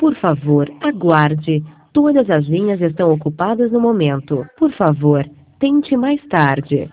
Por favor, aguarde. Todas as linhas estão ocupadas no momento. Por favor, tente mais tarde.